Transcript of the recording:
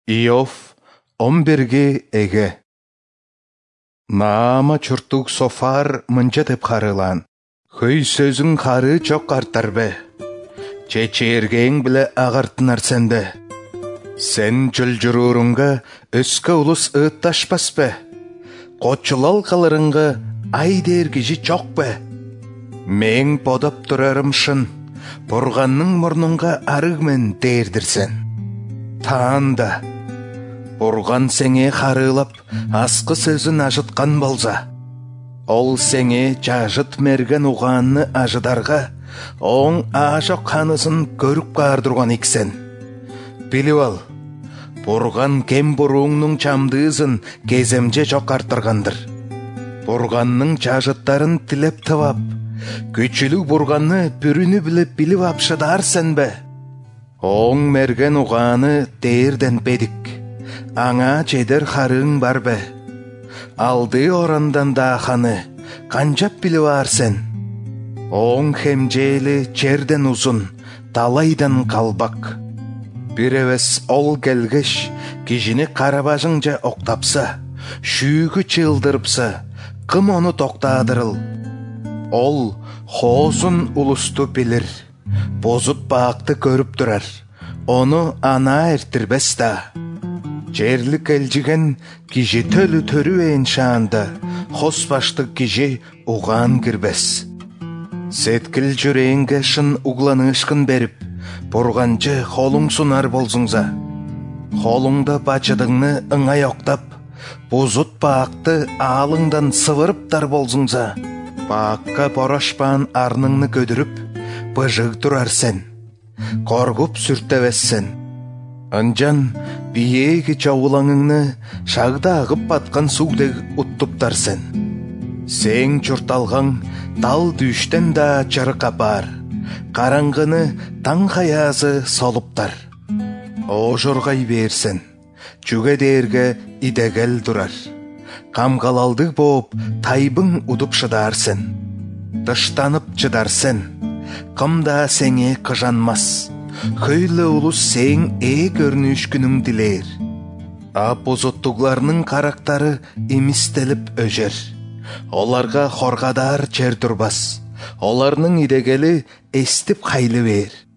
Иов 11-ге эге. Наама чуртук софар мынча деп харылан. Хөй сөзің хары чок артар бе. Чечергең біле ағартынар сенде. Сен жүл-жүрурунга өскі улус ытташпас бе. Қочылал қалырынға ай дергежі чок бе. Мен подап тұрарым шын, бұрғанның мұрныңға арығмен дердірсен. Таанда, бұрған сеңе харылап, асқы сөзін ажытқан болса, ол сеңе жажыт мерген уғанны ажыдарға, оң ажық қанысын көріп қардырған иксен. Біліп ал, бұрған кем бұруыңның чамдызын кеземже жоқ артырғандыр. Бұрғанның жажыттарын тілеп тывап, күчілік бұрғанны бүріні біліп апшыдар сен бе? Оң мерген уғаны дерден бедік, аңа жедер харың бар бе? Алды орандан дақаны, қанжап біліп арсен. Оң хемжейлі черден ұзын, талайдан қалбақ. Бір әвес ол келгіш, кежіне қарабажыңжа оқтапса, шүйгі чылдырыпса, кым оны тоқтадырыл. Ол хозын ұлысты білір, бозып бақты көріп тұрар, оны ана әртірбес та. Жерлік әлжіген кежі төлі төрі әйін шаанды, хос башты кежі уған кірбес. Сеткіл жүрейінге шын угланышқын беріп, бұрғанчы холың сунар болзыңза. Холыңда бачыдыңны ыңай оқтап, бозыт бақты алыңдан сывырыптар болзыңза. Баққа борашпан арныңны көдіріп, бұжық тұрар сен, қорғып сүрттевессен. Анжан биеге жауылаңыңны шағда ағып батқан сугдег ұттыптар сен. Сен чұрталған тал дүйштен да чырықа бар, қараңғыны таң қаязы солыптар. О жұрғай берсен, жүге дерге идегел тұрар. Қамғалалдық боп тайбың ұдып шыдарсен. Дыштанып чыдарсен, қымда сеңе қыжанмас. Хөйлі ұлыс сең көрініш күнің дилер. Апозоттугларның қарақтары емістеліп өжер. Оларға хорғадар чер тұрбас. Оларның идегелі естіп қайлы бер.